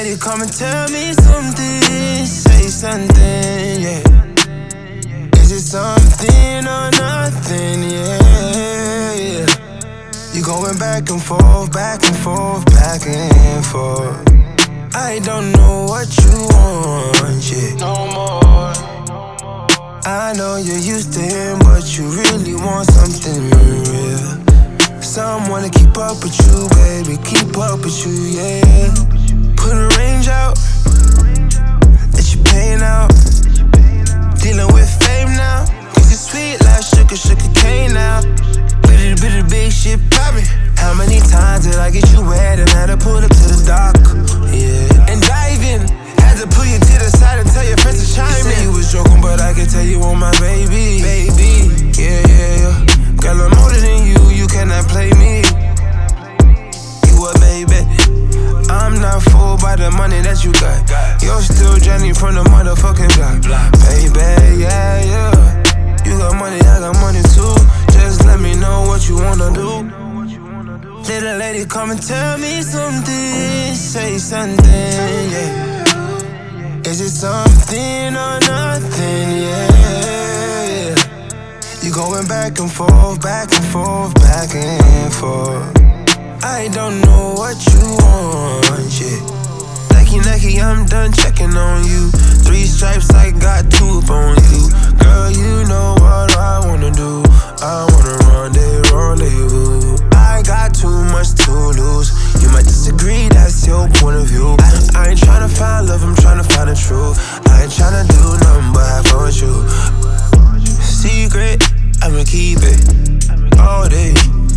lady, come and tell me something. Say something, yeah. Is it something or nothing, yeah. You going back and forth, back and forth, back and forth. I don't know what you want, yeah. No more. I know you're used to him, but you really want something real. Someone to keep up with you, baby, keep up with you, yeah. Put a range out, let your pain out. Dealing with fame now, cause it's sweet like sugar cane now. Bitty big shit poppin'. How many times did I get you wet and had to pull up to the dock? Yeah, and dive in. Had to pull you to the side and tell your friends to chime in. You say you was joking, but I can tell you on my baby. Baby, yeah. Girl, I'm older than you, you cannot play me. You a baby. I'm not fooled by the money that you got. You're still Jenny from the motherfucking block. Baby, yeah. You got money, I got money too. Just let me know what you wanna do. Little lady, come and tell me something. Say something, yeah. Is it something or nothing, yeah. You going back and forth, back and forth, back and forth. I don't know what you want, yeah. Nike, I'm done checking on you. 3 stripes, I got 2 up on you. Girl, you know what I wanna do. I wanna rendezvous. I got too much to lose. You might disagree, that's your point of view. I ain't tryna find love, I'm tryna find the truth. I ain't tryna do nothing but have fun with you. Secret, I'ma keep it all day.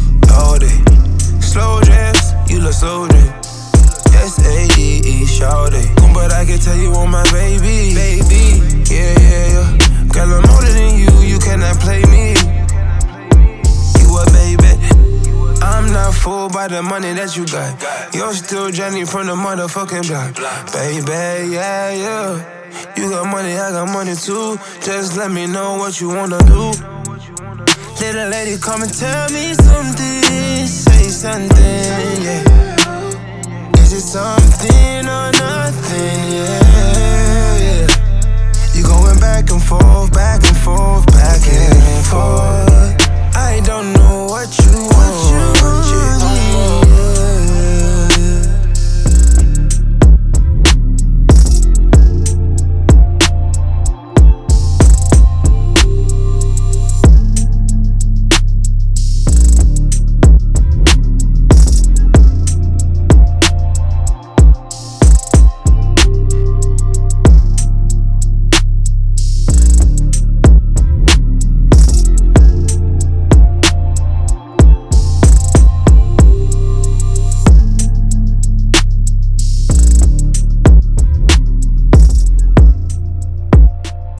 Slow jams, you look so good. S-A-E-E, shawty. But I can tell you on my baby. Baby, yeah. Girl, I'm older than you, you cannot play me. You a baby. I'm not fooled by the money that you got. You're still Jenny from the motherfucking block. Baby, yeah. You got money, I got money too. Just let me know what you wanna do. Little lady, come and tell me something. Say something, yeah. Is it something or nothing, yeah.